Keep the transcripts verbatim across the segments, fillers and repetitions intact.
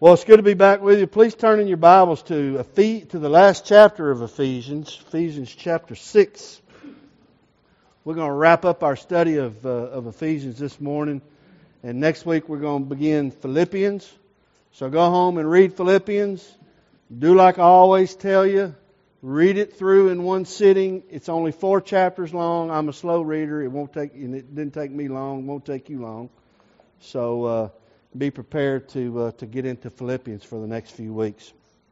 Well, it's good to be back with you. Please turn in your Bibles to Ephes- to the last chapter of Ephesians, Ephesians chapter six. We're going to wrap up our study of, uh, of Ephesians this morning, and next week we're going to begin Philippians. So go home and read Philippians. Do like I always tell you. Read it through in one sitting. It's only four chapters long. I'm a slow reader. It won't take, and it didn't take me long. It won't take you long. So uh, be prepared to uh, to get into Philippians for the next few weeks.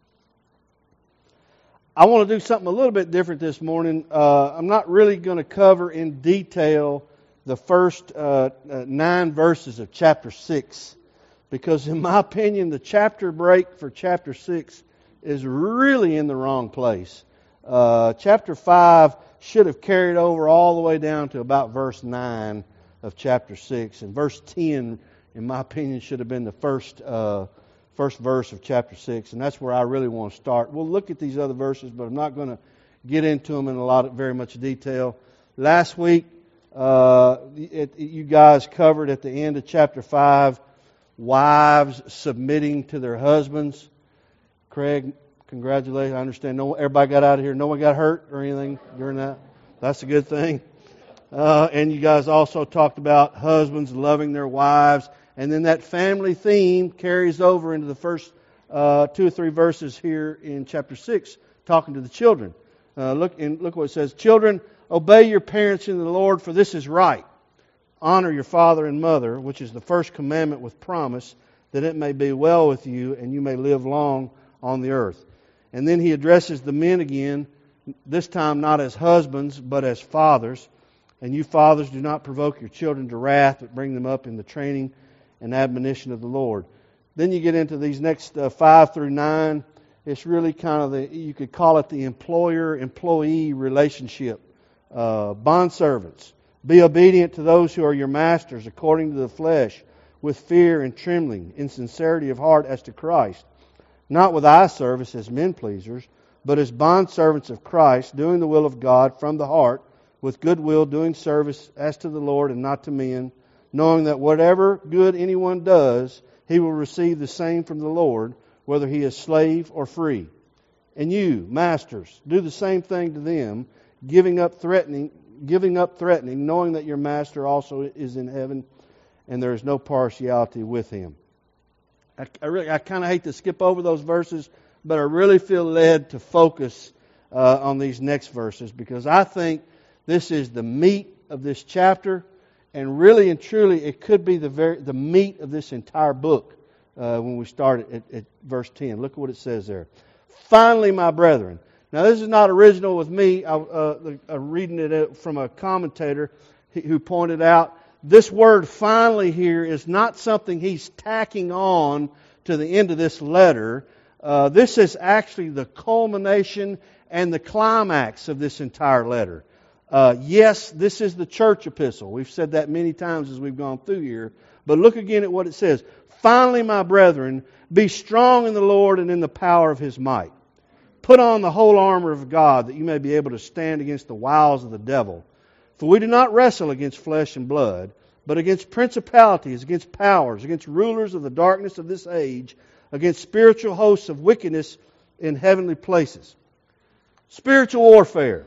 I want to do something a little bit different this morning. Uh, I'm not really going to cover in detail the first uh, uh, nine verses of chapter six, because in my opinion, the chapter break for chapter six is really in the wrong place. Uh, chapter five should have carried over all the way down to about verse nine of chapter six, and verse ten, in my opinion, should have been the first uh, first verse of chapter six, and that's where I really want to start. We'll look at these other verses, but I'm not going to get into them in a lot of very much detail. Last week, uh, it, you guys covered at the end of chapter five, wives submitting to their husbands. Craig, congratulations. I understand no everybody got out of here. No one got hurt or anything during that. That's a good thing. Uh, and you guys also talked about husbands loving their wives. And then that family theme carries over into the first uh, two or three verses here in chapter six, talking to the children. Uh, look, and look what it says. Children, obey your parents in the Lord, for this is right. Honor your father and mother, which is the first commandment with promise, that it may be well with you and you may live long on the earth. And then he addresses the men again, this time not as husbands, but as fathers. And you fathers, do not provoke your children to wrath, but bring them up in the training and admonition of the Lord. Then you get into these next uh, five through nine. It's really kind of the, you could call it the employer-employee relationship. Uh, bondservants, be obedient to those who are your masters according to the flesh, with fear and trembling, in sincerity of heart as to Christ. Not with eye service as men pleasers, but as bondservants of Christ, doing the will of God from the heart, with good will, doing service as to the Lord and not to men, knowing that whatever good anyone does, he will receive the same from the Lord, whether he is slave or free. And you, masters, do the same thing to them, giving up threatening, giving up threatening, knowing that your master also is in heaven, and there is no partiality with him. I, I really, I kind of hate to skip over those verses, but I really feel led to focus uh, on these next verses, because I think this is the meat of this chapter. And really and truly, it could be the very the meat of this entire book uh, when we start at, at verse ten. Look at what it says there. Finally, my brethren. Now, this is not original with me. I, uh, I'm reading it from a commentator who pointed out this word finally here is not something he's tacking on to the end of this letter. Uh, this is actually the culmination and the climax of this entire letter. Uh, yes, this is the church epistle. We've said that many times as we've gone through here. But look again at what it says. Finally, my brethren, be strong in the Lord and in the power of His might. Put on the whole armor of God, that you may be able to stand against the wiles of the devil. For we do not wrestle against flesh and blood, but against principalities, against powers, against rulers of the darkness of this age, against spiritual hosts of wickedness in heavenly places. Spiritual warfare.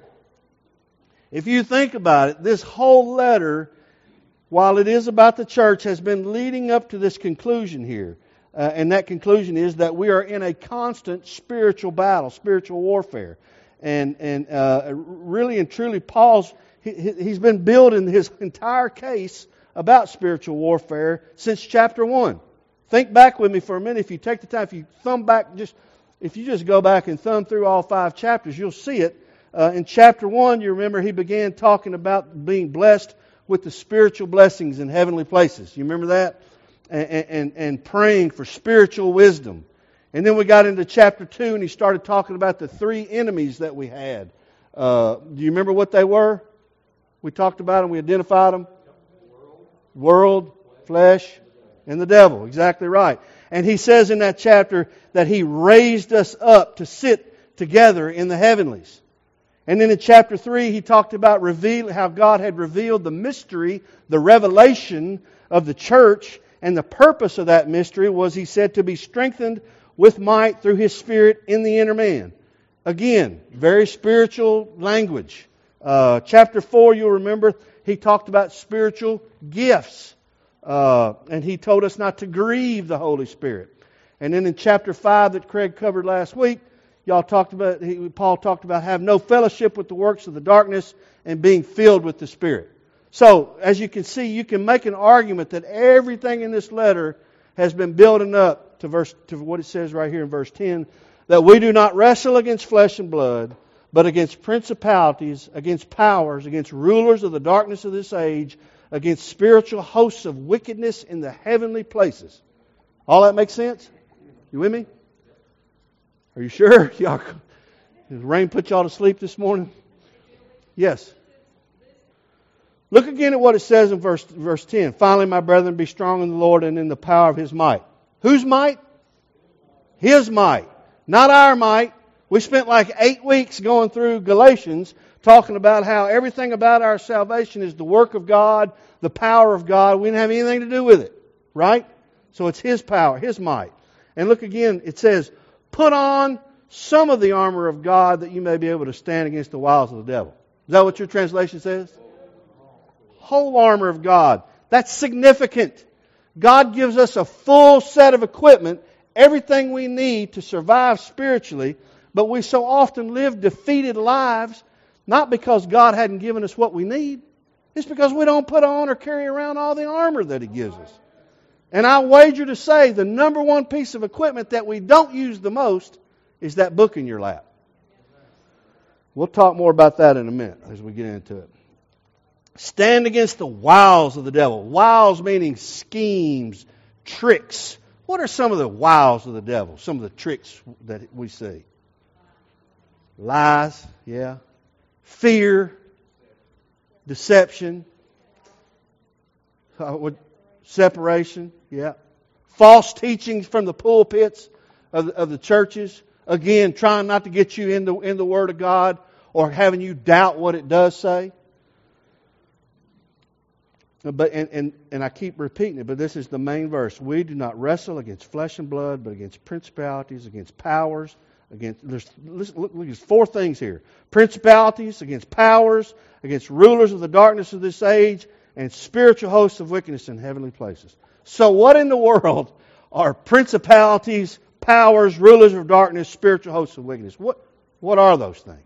If you think about it, this whole letter, while it is about the church, has been leading up to this conclusion here. Uh, and that conclusion is that we are in a constant spiritual battle, spiritual warfare. And and uh, really and truly, Paul's, he, he's been building his entire case about spiritual warfare since chapter one. Think back with me for a minute. If you take the time, if you thumb back, just if you just go back and thumb through all five chapters, you'll see it. Uh, in chapter one, you remember he began talking about being blessed with the spiritual blessings in heavenly places. You remember that? And, and, and praying for spiritual wisdom. And then we got into chapter two and he started talking about the three enemies that we had. Uh, do you remember what they were? We talked about them. We identified them. World, World flesh, and the devil. Exactly right. And he says in that chapter that He raised us up to sit together in the heavenlies. And then in chapter three, he talked about reveal, how God had revealed the mystery, the revelation of the church, And the purpose of that mystery was, he said, to be strengthened with might through His Spirit in the inner man. Again, very spiritual language. Uh, chapter four, you'll remember, he talked about spiritual gifts. Uh, and he told us not to grieve the Holy Spirit. And then in chapter five that Craig covered last week, y'all talked about, he, Paul talked about having no fellowship with the works of the darkness and being filled with the Spirit. So, as you can see, you can make an argument that everything in this letter has been building up to verse to what it says right here in verse ten, that we do not wrestle against flesh and blood, but against principalities, against powers, against rulers of the darkness of this age, against spiritual hosts of wickedness in the heavenly places. All that makes sense? You with me? Are you sure? Y'all, did the rain put y'all to sleep this morning? Yes. Look again at what it says in verse, verse ten. Finally, my brethren, be strong in the Lord and in the power of His might. Whose might? His might. Not our might. We spent like eight weeks going through Galatians talking about how everything about our salvation is the work of God, the power of God. We didn't have anything to do with it. Right? So it's His power, His might. And look again, it says, put on some of the armor of God that you may be able to stand against the wiles of the devil. Is that what your translation says? Whole armor of God. That's significant. God gives us a full set of equipment, everything we need to survive spiritually, but we so often live defeated lives, not because God hadn't given us what we need. It's because we don't put on or carry around all the armor that He gives us. And I wager to say the number one piece of equipment that we don't use the most is that book in your lap. We'll talk more about that in a minute as we get into it. Stand against the wiles of the devil. Wiles meaning schemes, tricks. What are some of the wiles of the devil? Some of the tricks that we see? Lies, yeah. Fear, deception, uh, what, separation, yeah. False teachings from the pulpits of the, of the churches. Again, trying not to get you in the, in the Word of God or having you doubt what it does say. But and, and, and I keep repeating it, but this is the main verse. We do not wrestle against flesh and blood, but against principalities, against powers, against there's look, look, there's four things here. Principalities, against powers, against rulers of the darkness of this age, and spiritual hosts of wickedness in heavenly places. So what in the world are principalities, powers, rulers of darkness, spiritual hosts of wickedness? What what are those things?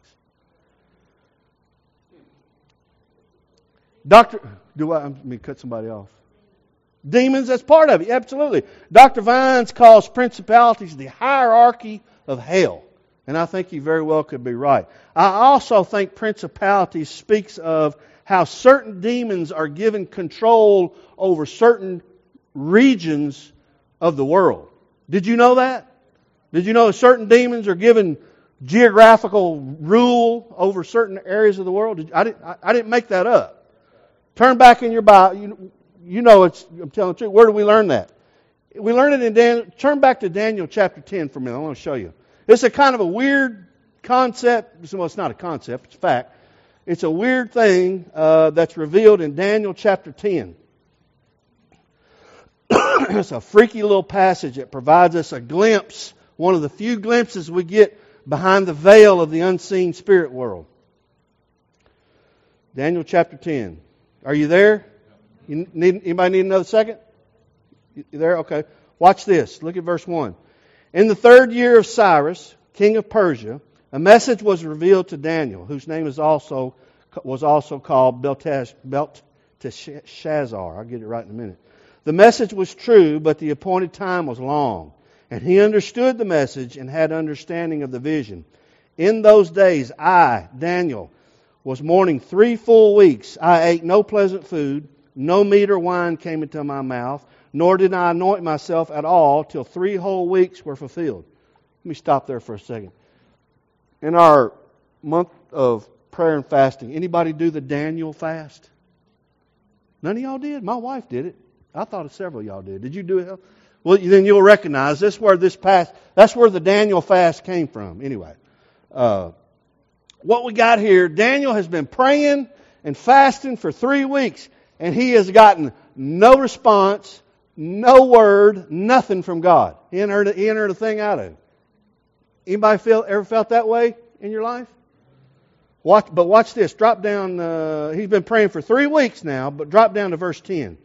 Doctor Do I, I mean, cut somebody off? Demons, that's part of it. Absolutely. Doctor Vines calls principalities the hierarchy of hell. And I think he very well could be right. I also think principalities speaks of how certain demons are given control over certain regions of the world. Did you know that? Did you know certain demons are given geographical rule over certain areas of the world? Did, I, didn't, I, I didn't make that up. Turn back in your Bible. You, you know it's, I'm telling the truth. Where do we learn that? We learn it in Daniel. Turn back to Daniel chapter ten for a minute. I want to show you. It's a kind of a weird concept. Well, it's not a concept. It's a fact. It's a weird thing uh, that's revealed in Daniel chapter ten. It's a freaky little passage that provides us a glimpse, one of the few glimpses we get behind the veil of the unseen spirit world. Daniel chapter ten. Are you there? You need, anybody need another second? You there? Okay. Watch this. Look at verse one. In the third year of Cyrus, king of Persia, a message was revealed to Daniel, whose name is also was also called Belteshazzar. I'll get it right in a minute. The message was true, but the appointed time was long. And he understood the message and had understanding of the vision. In those days, I, Daniel, was mourning three full weeks. I ate no pleasant food, no meat or wine came into my mouth, nor did I anoint myself at all till three whole weeks were fulfilled. Let me stop there for a second. In our month of prayer and fasting, anybody do the Daniel fast? None of y'all did? My wife did it. I thought several of y'all did. Did you do it? Well, then you'll recognize this where this past, that's where the Daniel fast came from. Anyway, uh, what we got here, Daniel has been praying and fasting for three weeks, and he has gotten no response, no word, nothing from God. He ain't heard, he ain't heard a thing out of him. Anybody feel, ever felt that way in your life? Watch, but watch this. Drop down. Uh, he's been praying for three weeks now, but drop down to verse ten.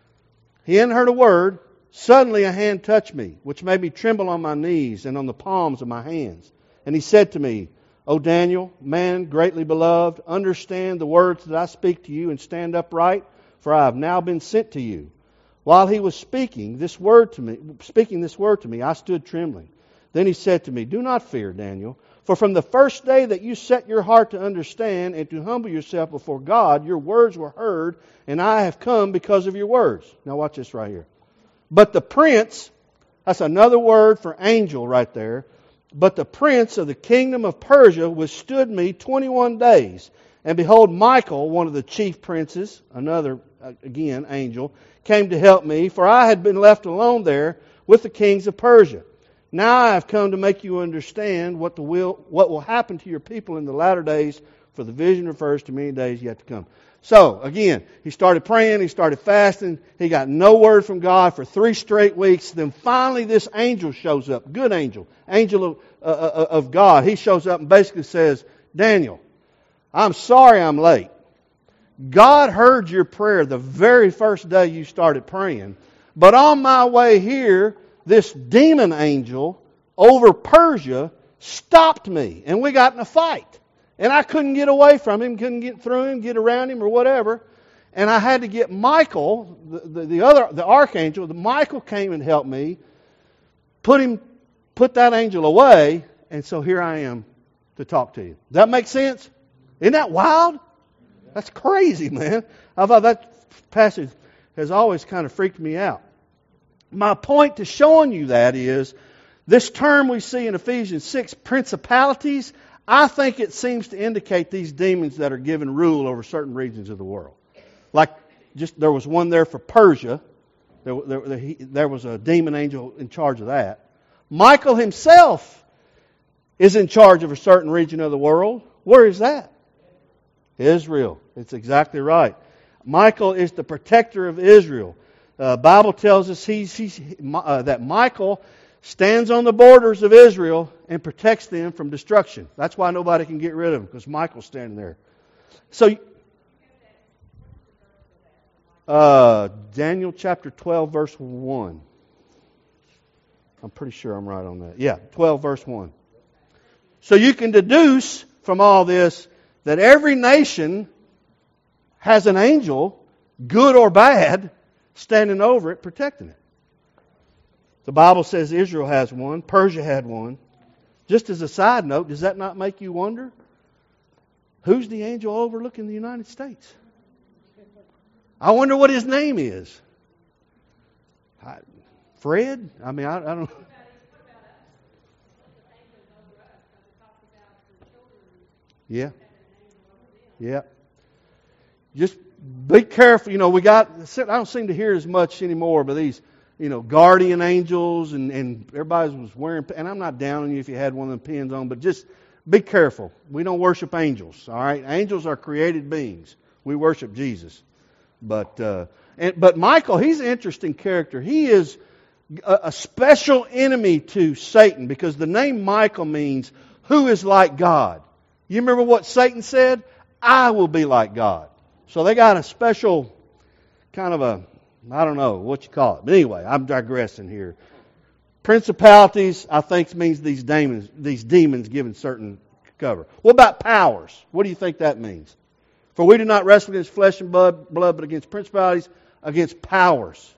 He hadn't heard a word. Suddenly a hand touched me, which made me tremble on my knees and on the palms of my hands. And he said to me, O Daniel, man greatly beloved, understand the words that I speak to you and stand upright, for I have now been sent to you. While he was speaking this word to me, speaking this word to me, I stood trembling. Then he said to me, do not fear, Daniel, for from the first day that you set your heart to understand and to humble yourself before God, your words were heard, and I have come because of your words. Now watch this right here. But the prince, that's another word for angel right there, but the prince of the kingdom of Persia withstood me twenty-one days. And behold, Michael, one of the chief princes, another, again, angel, came to help me, for I had been left alone there with the kings of Persia. Now I have come to make you understand what the will, what will happen to your people in the latter days, for the vision refers to many days yet to come. So, again, he started praying, he started fasting, he got no word from God for three straight weeks. Then finally this angel shows up, good angel, angel of, uh, of God. He shows up and basically says, Daniel, I'm sorry I'm late. God heard your prayer the very first day you started praying. But on my way here, this demon angel over Persia stopped me, and we got in a fight. And I couldn't get away from him, couldn't get through him, get around him or whatever. And I had to get Michael, the, the, the other, the archangel, the Michael came and helped me, put him, put that angel away, and so here I am to talk to you. Does that make sense? Isn't that wild? That's crazy, man. I thought that passage has always kind of freaked me out. My point to showing you that is, this term we see in Ephesians six, principalities, I think it seems to indicate these demons that are given rule over certain regions of the world. Like, just there was one there for Persia. There, there, there, he, there was a demon angel in charge of that. Michael himself is in charge of a certain region of the world. Where is that? Israel. It's exactly right. Michael is the protector of Israel. The uh, Bible tells us he's, he's, uh, that Michael stands on the borders of Israel and protects them from destruction. That's why nobody can get rid of them, because Michael's standing there. So, uh, Daniel chapter twelve, verse one. I'm pretty sure I'm right on that. Yeah, twelve, verse one. So you can deduce from all this that every nation has an angel, good or bad, standing over it, protecting it. The Bible says Israel has one. Persia had one. Just as a side note, does that not make you wonder? Who's the angel overlooking the United States? I wonder what his name is. I, Fred? I mean, I, I don't know. Yeah. Yeah. Just be careful. You know, we got, I don't seem to hear as much anymore, but these, you know, guardian angels, and, and everybody was wearing, and I'm not downing you if you had one of them pins on, but just be careful. We don't worship angels, all right? Angels are created beings. We worship Jesus. But uh, and, but Michael, he's an interesting character. He is a, a special enemy to Satan, because the name Michael means who is like God. You remember what Satan said? I will be like God. So they got a special kind of a, I don't know what you call it. But anyway, I'm digressing here. Principalities, I think, means these demons, these demons given certain cover. What about powers? What do you think that means? For we do not wrestle against flesh and blood, blood, but against principalities, against powers.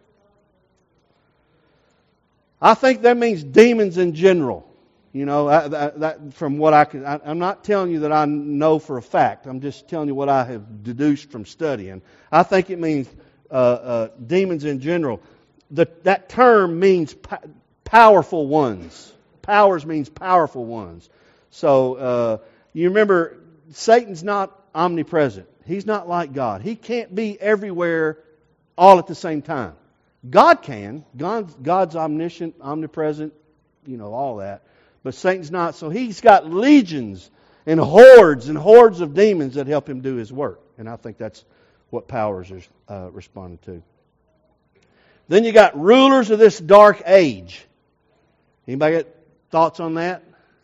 I think that means demons in general. You know, I, that, that, from what I can, I, I'm not telling you that I know for a fact. I'm just telling you what I have deduced from studying. I think it means uh, uh, demons in general. The, that term means po- powerful ones. Powers means powerful ones. So uh, you remember, Satan's not omnipresent. He's not like God. He can't be everywhere all at the same time. God can. God's, God's omniscient, omnipresent, you know, all that. But Satan's not. So he's got legions and hordes and hordes of demons that help him do his work. And I think that's what powers are uh, responding to. Then you got rulers of this dark age. Anybody got thoughts on that?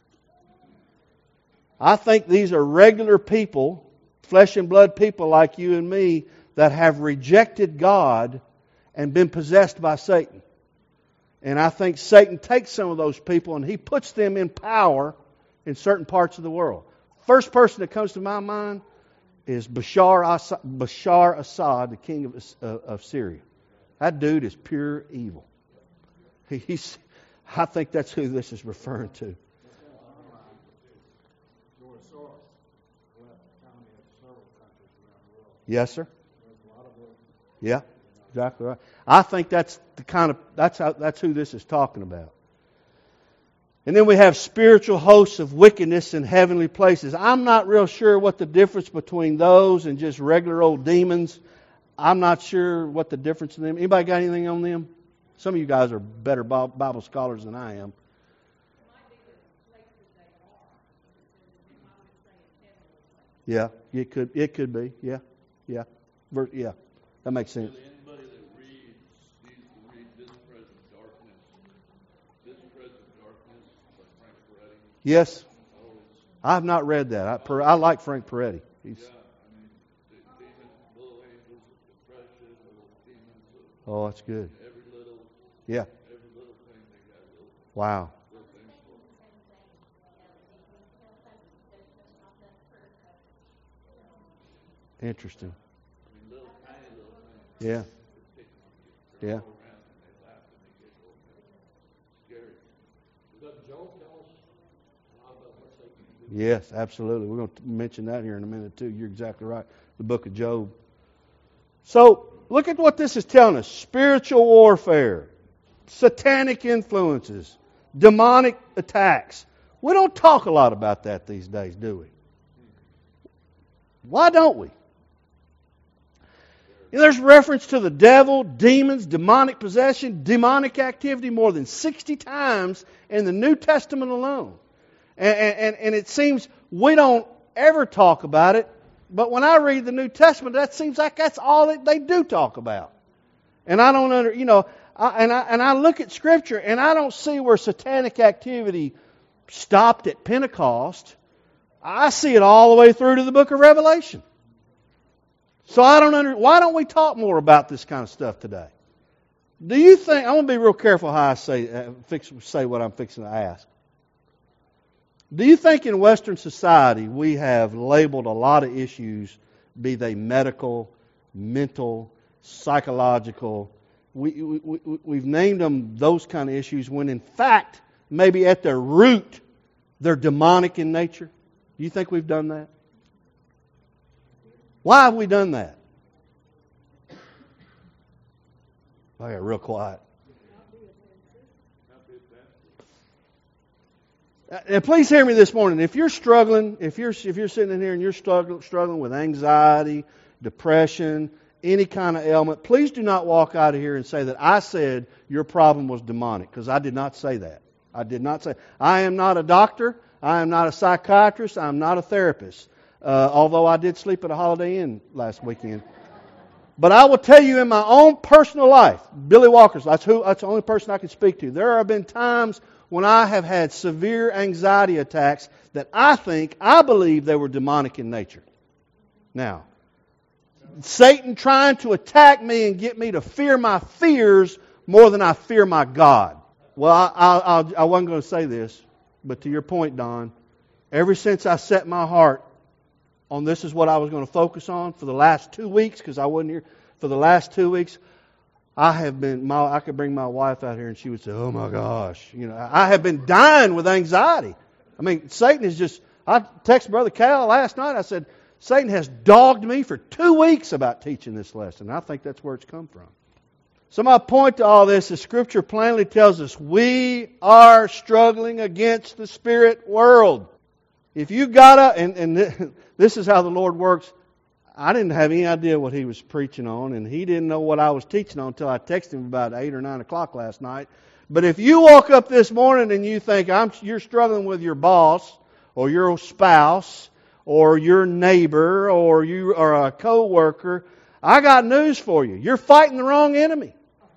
I think these are regular people, flesh and blood people like you and me, that have rejected God and been possessed by Satan. And I think Satan takes some of those people and he puts them in power in certain parts of the world. First person that comes to my mind is Bashar Assad, Bashar Assad, the king of, uh, of Syria. That dude is pure evil. He, he's, I think that's who this is referring to. Yes, sir. Yeah, exactly right. I think that's the kind of that's how that's who this is talking about. And then we have spiritual hosts of wickedness in heavenly places. I'm not real sure what the difference between those and just regular old demons. I'm not sure what the difference in them. Anybody got anything on them? Some of you guys are better Bible scholars than I am. Yeah, it could it could be. Yeah, yeah, yeah. That makes sense. Anybody that reads needs to read This Present Darkness. This Present Darkness by Frank Peretti. Yes, Oh, it's, I have not read that. I, per, I like Frank Peretti. He's, yeah, I mean, the demons, little angels of depression, little demons of oh, that's good. every little, Yeah. every little thing they got little, Wow. little things for. Interesting. I mean, little tiny little things. Yeah. They pick on you. They Yeah. go around and they laugh and they get all scary. Doesn't Job tell us a lot about what Satan can do? Yes, absolutely. We're going to mention that here in a minute too. You're exactly right. The book of Job. So, look at what this is telling us. Spiritual warfare, satanic influences, demonic attacks. We don't talk a lot about that these days, do we? Why don't we? You know, there's reference to the devil, demons, demonic possession, demonic activity more than sixty times in the New Testament alone. And, and, and it seems we don't ever talk about it, but when I read the New Testament, that seems like that's all that they do talk about. And I don't under, you know, I, and I and I look at Scripture and I don't see where satanic activity stopped at Pentecost. I see it all the way through to the book of Revelation. So I don't under, why don't we talk more about this kind of stuff today? Do you think, I'm going to be real careful how I say, uh, fix, say what I'm fixing to ask. Do you think in Western society we have labeled a lot of issues, be they medical, mental, psychological, we, we, we, we've named them those kind of issues when in fact, maybe at their root, they're demonic in nature? Do you think we've done that? Why have we done that? I got real quiet. And please hear me this morning. If you're struggling, if you're if you're sitting in here and you're struggling struggling with anxiety, depression, any kind of ailment, please do not walk out of here and say that I said your problem was demonic, because I did not say that. I did not say. I am not a doctor. I am not a psychiatrist. I am not a therapist. Uh, although I did sleep at a Holiday Inn last weekend. But I will tell you in my own personal life, Billy Walker's, that's who that's the only person I can speak to. There have been times when I have had severe anxiety attacks that I think, I believe they were demonic in nature. Now, Satan trying to attack me and get me to fear my fears more than I fear my God. Well, I, I, I, I wasn't going to say this, but to your point, Don, ever since I set my heart on this is what I was going to focus on for the last two weeks, because I wasn't here, for the last two weeks, I have been, my, I could bring my wife out here and she would say, oh my gosh, you know, I have been dying with anxiety. I mean, Satan is just, I texted Brother Cal last night, I said, Satan has dogged me for two weeks about teaching this lesson. I think that's where it's come from. So my point to all this is Scripture plainly tells us we are struggling against the spirit world. If you got up, and, and this is how the Lord works, I didn't have any idea what He was preaching on, and He didn't know what I was teaching on until I texted Him about eight or nine o'clock last night. But if you woke up this morning and you think I'm, you're struggling with your boss, or your spouse, or your neighbor, or you are a co-worker, I got news for you. You're fighting the wrong enemy.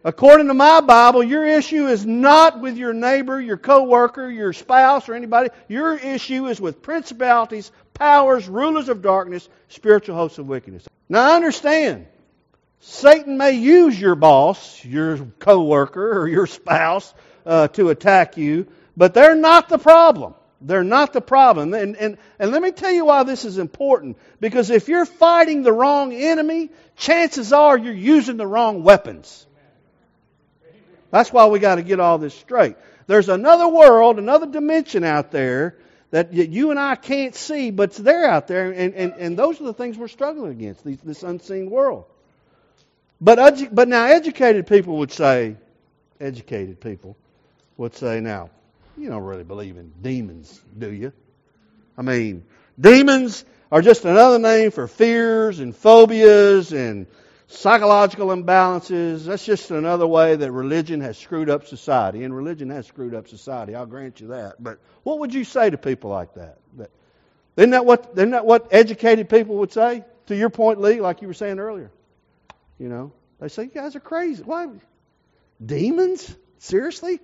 According to my Bible, your issue is not with your neighbor, your coworker, your spouse, or anybody. Your issue is with principalities, powers, rulers of darkness, spiritual hosts of wickedness. Now understand, Satan may use your boss, your coworker, or your spouse uh, to attack you, but they're not the problem. They're not the problem. And, and, and let me tell you why this is important. Because if you're fighting the wrong enemy, chances are you're using the wrong weapons. That's why we got to get all this straight. There's another world, another dimension out there that you and I can't see, but it's there out there. And, and, and those are the things we're struggling against, these, this unseen world. But, but now educated people would say, educated people would say, now, you don't really believe in demons, do you? I mean, demons are just another name for fears and phobias and psychological imbalances. That's just another way that religion has screwed up society. And religion has screwed up society, I'll grant you that. But what would you say to people like that? that isn't, that what, isn't that what educated people would say? To your point, Lee, like you were saying earlier. You know, they say, you guys are crazy. Why? Demons? Seriously?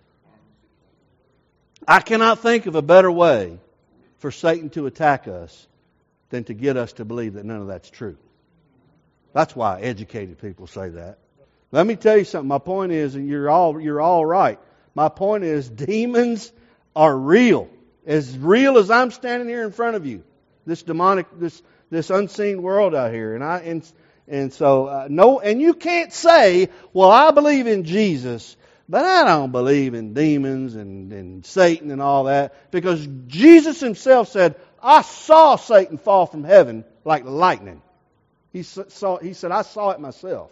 I cannot think of a better way for Satan to attack us than to get us to believe that none of that's true. That's why educated people say that. Let me tell you something. My point is, and you're all you're all right. My point is, demons are real. As real as I'm standing here in front of you. This demonic, this this unseen world out here, and I and and so uh, no, and you can't say, well, I believe in Jesus, but I don't believe in demons and, and Satan and all that. Because Jesus Himself said, I saw Satan fall from heaven like lightning. He saw. He said, I saw it myself.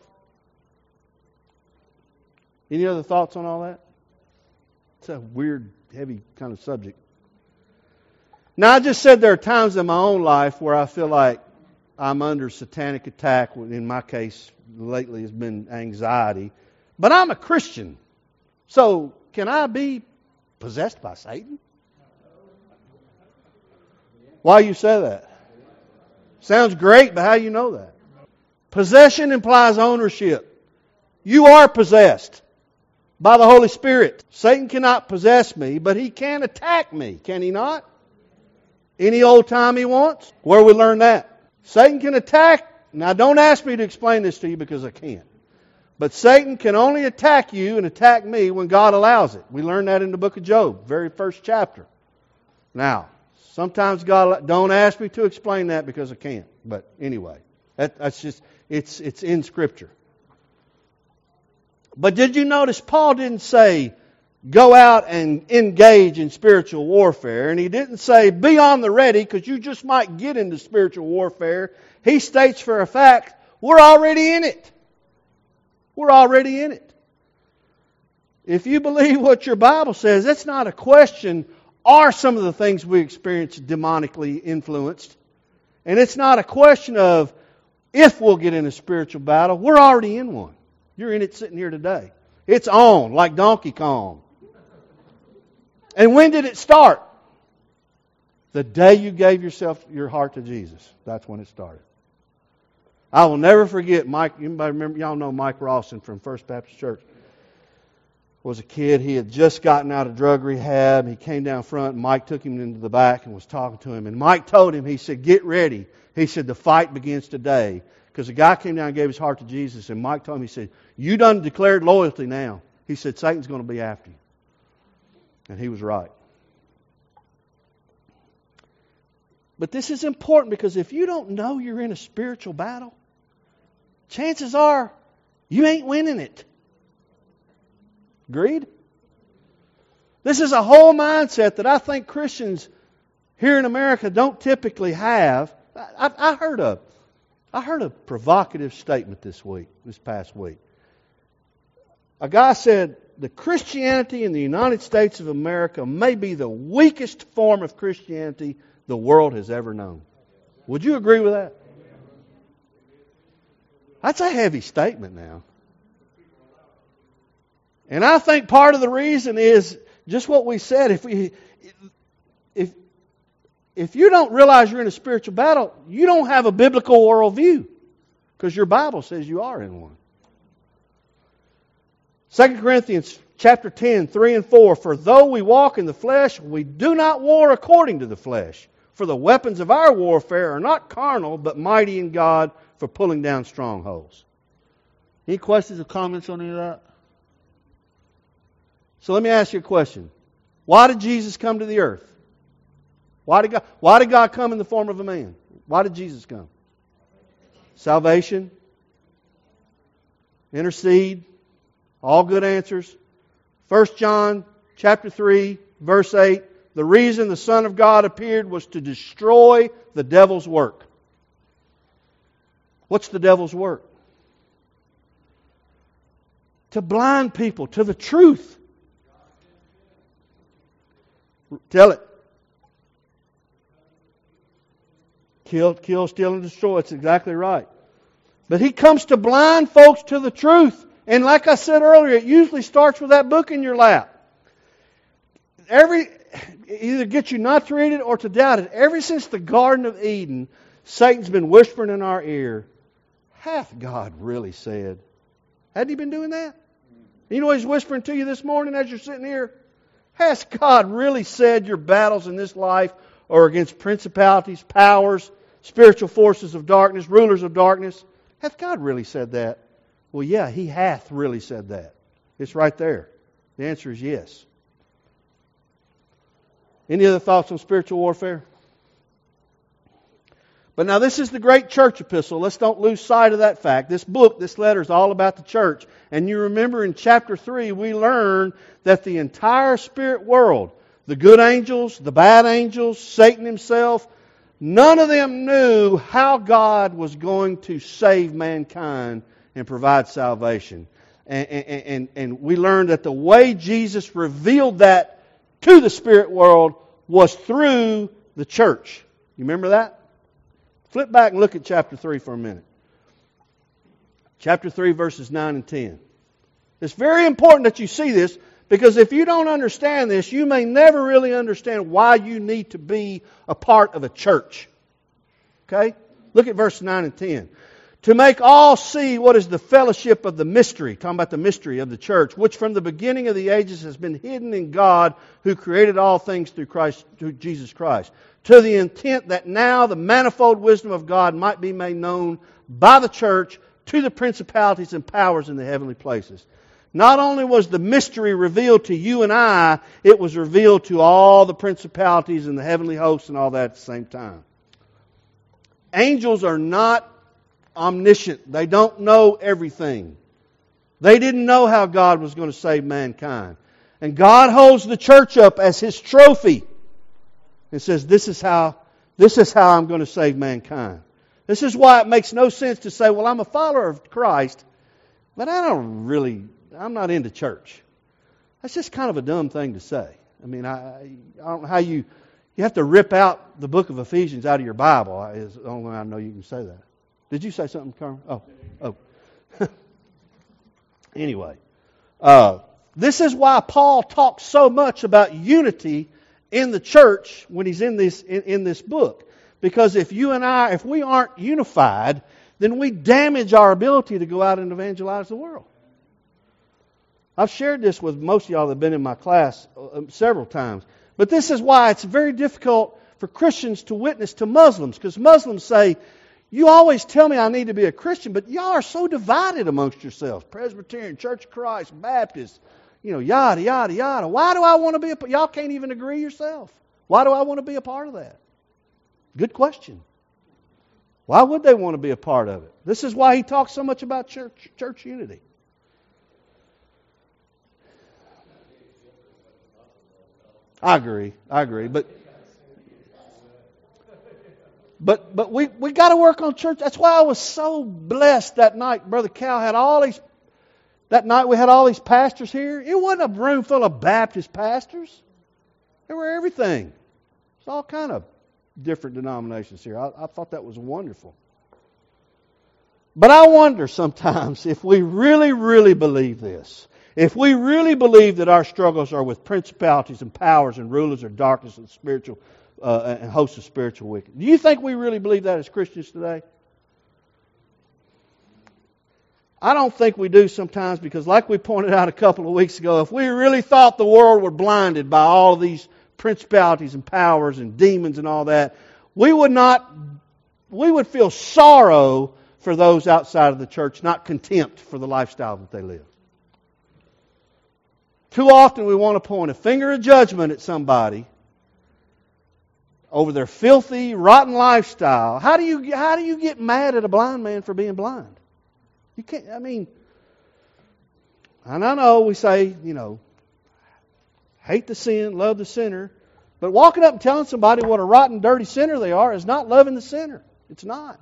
Any other thoughts on all that? It's a weird, heavy kind of subject. Now, I just said there are times in my own life where I feel like I'm under satanic attack. In my case, lately has been anxiety. But I'm a Christian. So, can I be possessed by Satan? Why you say that? Sounds great, but how do you know that? Possession implies ownership. You are possessed by the Holy Spirit. Satan cannot possess me, but he can attack me, can he not? Any old time he wants. Where we learn that? Satan can attack. Now, don't ask me to explain this to you because I can't. But Satan can only attack you and attack me when God allows it. We learned that in the book of Job, very first chapter. Now, sometimes God, don't ask me to explain that because I can't. But anyway, that, that's just, it's it's in Scripture. But did you notice Paul didn't say, go out and engage in spiritual warfare. And he didn't say, be on the ready because you just might get into spiritual warfare. He states for a fact, we're already in it. We're already in it. If you believe what your Bible says, it's not a question, are some of the things we experience demonically influenced? And it's not a question of if we'll get in a spiritual battle. We're already in one. You're in it sitting here today. It's on, like Donkey Kong. And when did it start? The day you gave yourself your heart to Jesus. That's when it started. I will never forget Mike. Anybody remember? Y'all know Mike Rawson from First Baptist Church. Was a kid. He had just gotten out of drug rehab. He came down front, and Mike took him into the back and was talking to him. And Mike told him, he said, get ready. He said, the fight begins today. Because the guy came down and gave his heart to Jesus. And Mike told him, he said, you done declared loyalty now. He said, Satan's going to be after you. And he was right. But this is important because if you don't know you're in a spiritual battle, chances are you ain't winning it. Agreed? This is a whole mindset that I think Christians here in America don't typically have. I, I, I heard a, I heard a provocative statement this week, this past week. A guy said, the Christianity in the United States of America may be the weakest form of Christianity the world has ever known. Would you agree with that? That's a heavy statement now. And I think part of the reason is just what we said. If we, if if you don't realize you're in a spiritual battle, you don't have a biblical worldview because your Bible says you are in one. Second Corinthians chapter ten, three and four. For though we walk in the flesh, we do not war according to the flesh. For the weapons of our warfare are not carnal, but mighty in God for pulling down strongholds. Any questions or comments on any of that? So let me ask you a question. Why did Jesus come to the earth? Why did God, why did God come in the form of a man? Why did Jesus come? Salvation. Intercede. All good answers. First John chapter three, verse eight. The reason the Son of God appeared was to destroy the devil's work. What's the devil's work? To blind people to the truth. Tell it. Kill, kill, steal, and destroy. That's exactly right. But he comes to blind folks to the truth. And like I said earlier, it usually starts with that book in your lap. Every either get you not to read it or to doubt it. Ever since the Garden of Eden, Satan's been whispering in our ear, hath God really said? Hadn't he been doing that? You know what he's whispering to you this morning as you're sitting here? Has God really said your battles in this life are against principalities, powers, spiritual forces of darkness, rulers of darkness? Hath God really said that? Well, yeah, He hath really said that. It's right there. The answer is yes. Any other thoughts on spiritual warfare? But now this is the great church epistle. Let's don't lose sight of that fact. This book, this letter is all about the church. And you remember in chapter three, we learned that the entire spirit world, the good angels, the bad angels, Satan himself, none of them knew how God was going to save mankind and provide salvation. And, and, and, and we learned that the way Jesus revealed that to the spirit world was through the church. You remember that? Flip back and look at chapter three for a minute. Chapter three, verses nine and ten. It's very important that you see this, because if you don't understand this, you may never really understand why you need to be a part of a church. Okay? Look at verse nine and ten. To make all see what is the fellowship of the mystery, talking about the mystery of the church, which from the beginning of the ages has been hidden in God, who created all things through Christ, through Jesus Christ, to the intent that now the manifold wisdom of God might be made known by the church to the principalities and powers in the heavenly places. Not only was the mystery revealed to you and I, it was revealed to all the principalities and the heavenly hosts and all that at the same time. Angels are not omniscient. They don't know everything. They didn't know how God was going to save mankind. And God holds the church up as His trophy and says, this is how, this is how I'm going to save mankind. This is why it makes no sense to say, well, I'm a follower of Christ, but I don't really, I'm not into church. That's just kind of a dumb thing to say. I mean, I, I don't know how you, you have to rip out the book of Ephesians out of your Bible. Is the only way I know you can say that. Did you say something, Carmen? Oh, oh. Anyway, uh, this is why Paul talks so much about unity in the church when he's in this in, in this book. Because if you and I, if we aren't unified, then we damage our ability to go out and evangelize the world. I've shared this with most of y'all that have been in my class uh, several times. But this is why it's very difficult for Christians to witness to Muslims. Because Muslims say, you always tell me I need to be a Christian, but y'all are so divided amongst yourselves. Presbyterian, Church of Christ, Baptist, you know, yada, yada, yada. Why do I want to be a part? Y'all can't even agree yourself. Why do I want to be a part of that? Good question. Why would they want to be a part of it? This is why he talks so much about church, church unity. I agree. I agree. But But but we, we got to work on church. That's why I was so blessed that night. Brother Cal had all these, that night we had all these pastors here. It wasn't a room full of Baptist pastors. There were everything. It's all kind of different denominations here. I, I thought that was wonderful. But I wonder sometimes if we really, really believe this. If we really believe that our struggles are with principalities and powers and rulers of darkness and spiritual Uh, and hosts of spiritual wickedness. Do you think we really believe that as Christians today? I don't think we do sometimes because, like we pointed out a couple of weeks ago, if we really thought the world were blinded by all of these principalities and powers and demons and all that, we would not, we would feel sorrow for those outside of the church, not contempt for the lifestyle that they live. Too often we want to point a finger of judgment at somebody over their filthy, rotten lifestyle. How do you how do you get mad at a blind man for being blind? You can't. I mean, and I know we say, you know, hate the sin, love the sinner, but walking up and telling somebody what a rotten, dirty sinner they are is not loving the sinner. It's not.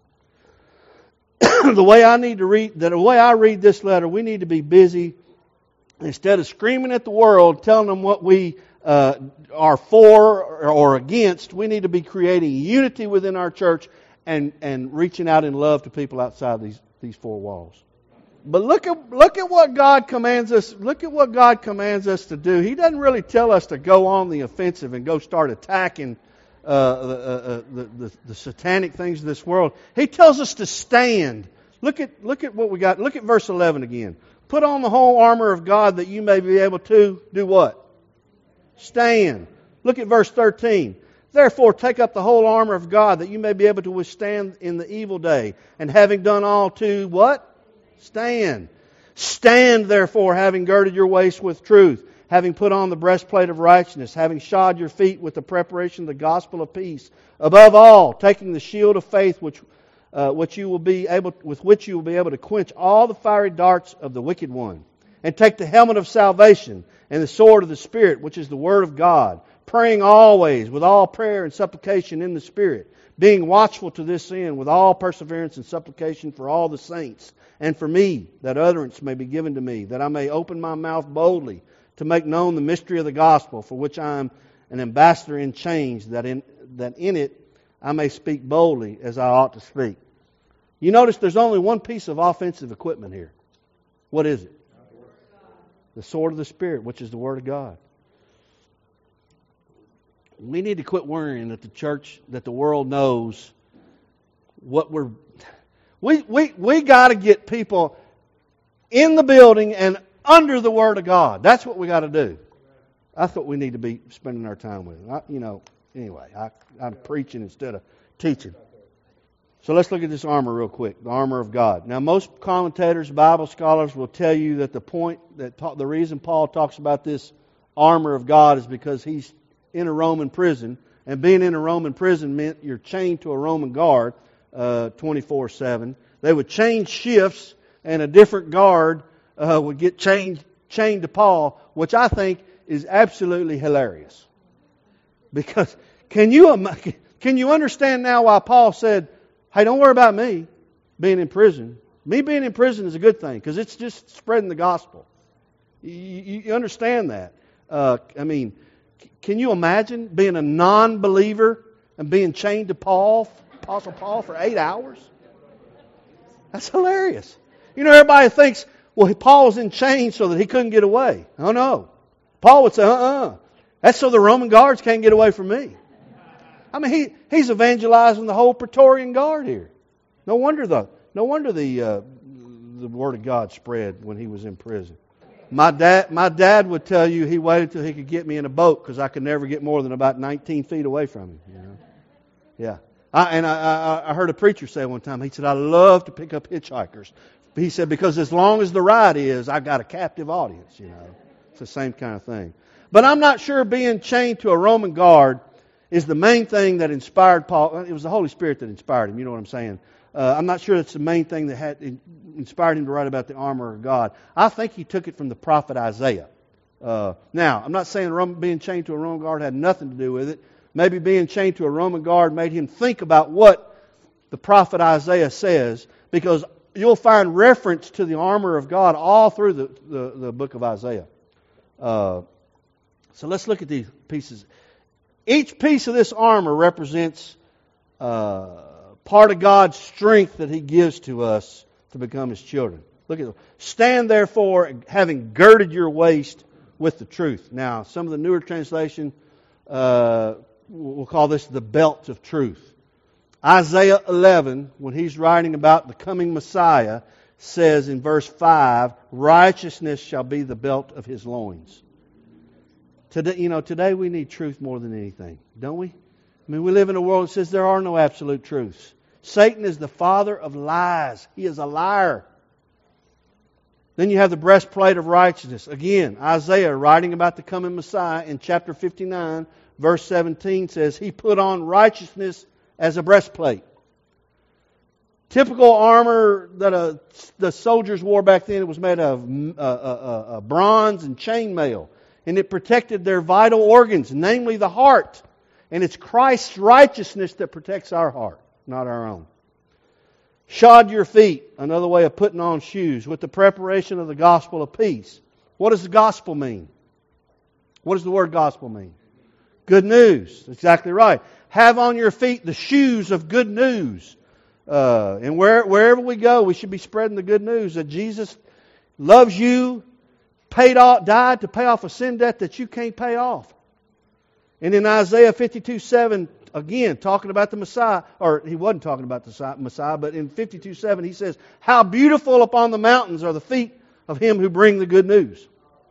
the way I need to read, the way I read this letter, we need to be busy. Instead of screaming at the world, telling them what we uh, are for or against, we need to be creating unity within our church and, and reaching out in love to people outside these, these four walls. But look at look at what God commands us. Look at what God commands us to do. He doesn't really tell us to go on the offensive and go start attacking uh, the, uh, the, the the satanic things of this world. He tells us to stand. Look at look at what we got. Look at verse eleven again. Put on the whole armor of God that you may be able to do what? Stand. Look at verse thirteen. Therefore take up the whole armor of God that you may be able to withstand in the evil day. And having done all to what? Stand. Stand therefore, having girded your waist with truth, having put on the breastplate of righteousness, having shod your feet with the preparation of the gospel of peace. Above all, taking the shield of faith which Uh, which you will be able, with which you will be able to quench all the fiery darts of the wicked one. And take the helmet of salvation and the sword of the Spirit, which is the Word of God, praying always with all prayer and supplication in the Spirit, being watchful to this end with all perseverance and supplication for all the saints, and for me, that utterance may be given to me, that I may open my mouth boldly to make known the mystery of the gospel, for which I am an ambassador in chains, that in, that in it I may speak boldly as I ought to speak. You notice there's only one piece of offensive equipment here. What is it? The sword of the Spirit, which is the Word of God. We need to quit worrying that the church, that the world knows what we're... We, we, we got to get people in the building and under the Word of God. That's what we got to do. That's what we need to be spending our time with. I, you know, anyway, I, I'm preaching instead of teaching. So let's look at this armor real quick, the armor of God. Now, most commentators, Bible scholars will tell you that the point, that ta- the reason Paul talks about this armor of God is because he's in a Roman prison, and being in a Roman prison meant you're chained to a Roman guard uh, twenty-four seven. They would change shifts, and a different guard uh, would get chained chained to Paul, which I think is absolutely hilarious. Because can you can you understand now why Paul said, hey, don't worry about me being in prison. Me being in prison is a good thing because it's just spreading the gospel. You, you understand that. Uh, I mean, can you imagine being a non-believer and being chained to Paul, Apostle Paul, for eight hours? That's hilarious. You know, everybody thinks, well, Paul was in chains so that he couldn't get away. Oh, no. Paul would say, uh-uh. That's so the Roman guards can't get away from me. I mean, he, he's evangelizing the whole Praetorian Guard here. No wonder the no wonder the uh, the Word of God spread when he was in prison. My dad my dad would tell you he waited till he could get me in a boat because I could never get more than about nineteen feet away from him. You know? Yeah, I, and I, I I heard a preacher say one time. He said, "I love to pick up hitchhikers." He said because as long as the ride is, I got a captive audience. You know, it's the same kind of thing. But I'm not sure being chained to a Roman guard is the main thing that inspired Paul. It was the Holy Spirit that inspired him. You know what I'm saying? Uh, I'm not sure that's the main thing that had inspired him to write about the armor of God. I think he took it from the prophet Isaiah. Uh, now, I'm not saying Roman, being chained to a Roman guard had nothing to do with it. Maybe being chained to a Roman guard made him think about what the prophet Isaiah says, because you'll find reference to the armor of God all through the, the, the book of Isaiah. Uh, so let's look at these pieces. Each piece of this armor represents uh, part of God's strength that He gives to us to become His children. Look at it. Stand therefore, having girded your waist with the truth. Now, some of the newer translation uh, will call this the belt of truth. Isaiah eleven, when he's writing about the coming Messiah, says in verse five, righteousness shall be the belt of his loins. Today, you know, today we need truth more than anything, don't we? I mean, we live in a world that says there are no absolute truths. Satan is the father of lies. He is a liar. Then you have the breastplate of righteousness. Again, Isaiah, writing about the coming Messiah in chapter fifty-nine, verse seventeen says, He put on righteousness as a breastplate. Typical armor that a, the soldiers wore back then, it was made of uh, uh, uh, bronze and chainmail. And it protected their vital organs, namely the heart. And it's Christ's righteousness that protects our heart, not our own. Shod your feet, another way of putting on shoes, with the preparation of the gospel of peace. What does the gospel mean? What does the word gospel mean? Good news. Exactly right. Have on your feet the shoes of good news. Uh, and where, wherever we go, we should be spreading the good news that Jesus loves you, paid off, died to pay off a sin debt that you can't pay off. And in Isaiah fifty-two seven, again, talking about the Messiah, or he wasn't talking about the Messiah, but in fifty-two seven he says, How beautiful upon the mountains are the feet of him who bring the good news.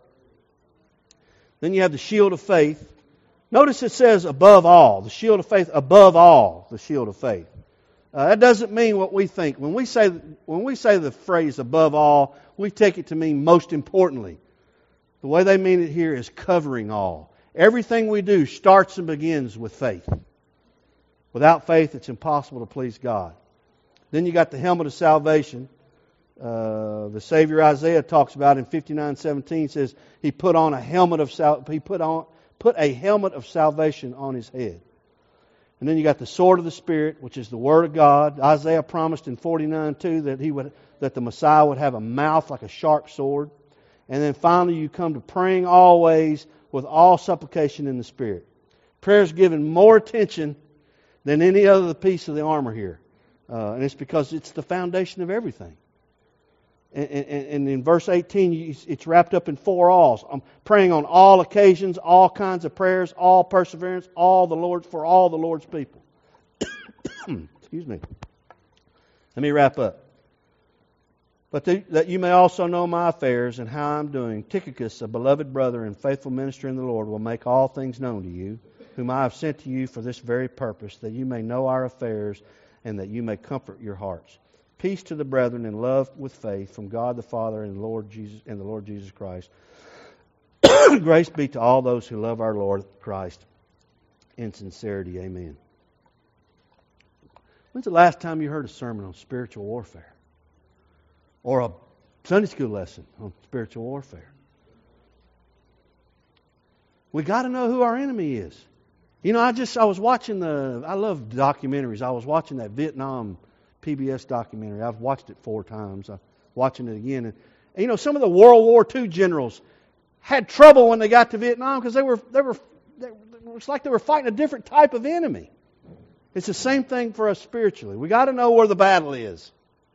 Then you have the shield of faith. Notice it says above all, the shield of faith above all, the shield of faith. Uh, that doesn't mean what we think. When we say when we say the phrase above all, we take it to mean most importantly. The way they mean it here is covering all. Everything we do starts and begins with faith. Without faith, it's impossible to please God. Then you got the helmet of salvation. Uh, the Savior Isaiah talks about in fifty-nine seventeen says he put on a helmet of sal- he put on put a helmet of salvation on his head. And then you got the sword of the Spirit, which is the Word of God. Isaiah promised in forty-nine two that he would that the Messiah would have a mouth like a sharp sword. And then finally you come to praying always with all supplication in the Spirit. Prayer is given more attention than any other piece of the armor here. Uh, and it's because it's the foundation of everything. And, and, and in verse eighteen, it's wrapped up in four alls. I'm praying on all occasions, all kinds of prayers, all perseverance, all the Lord's for all the Lord's people. Excuse me. Let me wrap up. But the, that you may also know my affairs and how I'm doing. Tychicus, a beloved brother and faithful minister in the Lord, will make all things known to you, whom I have sent to you for this very purpose, that you may know our affairs and that you may comfort your hearts. Peace to the brethren and love with faith from God the Father and the Lord Jesus and the Lord Jesus Christ. Grace be to all those who love our Lord Christ in sincerity. Amen. When's the last time you heard a sermon on spiritual warfare? Or a Sunday school lesson on spiritual warfare? We got to know who our enemy is. You know, I just, I was watching the, I love documentaries. I was watching that Vietnam P B S documentary. I've watched it four times. I'm watching it again. And, and you know, some of the World War Two generals had trouble when they got to Vietnam because they were, they were, they, it was like they were fighting a different type of enemy. It's the same thing for us spiritually. We got to know where the battle is.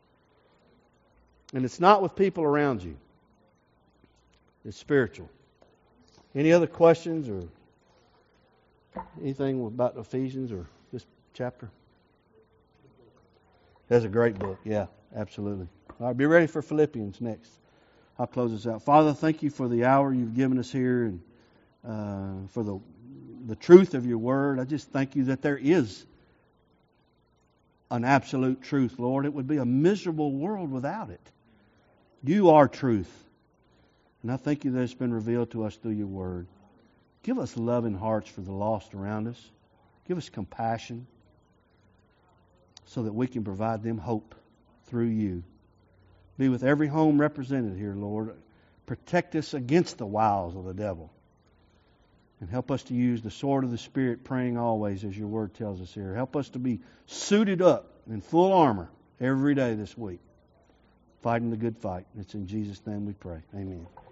And it's not with people around you. It's spiritual. Any other questions or anything about Ephesians or this chapter? That's a great book. Yeah, absolutely. All right, be ready for Philippians next. I'll close this out. Father, thank you for the hour you've given us here and uh, for the the truth of your word. I just thank you that there is an absolute truth, Lord. It would be a miserable world without it. You are truth. And I thank you that it's been revealed to us through your word. Give us loving hearts for the lost around us. Give us compassion so that we can provide them hope through you. Be with every home represented here, Lord. Protect us against the wiles of the devil. And help us to use the sword of the Spirit, praying always, as your word tells us here. Help us to be suited up in full armor every day this week, fighting the good fight. It's in Jesus' name we pray. Amen.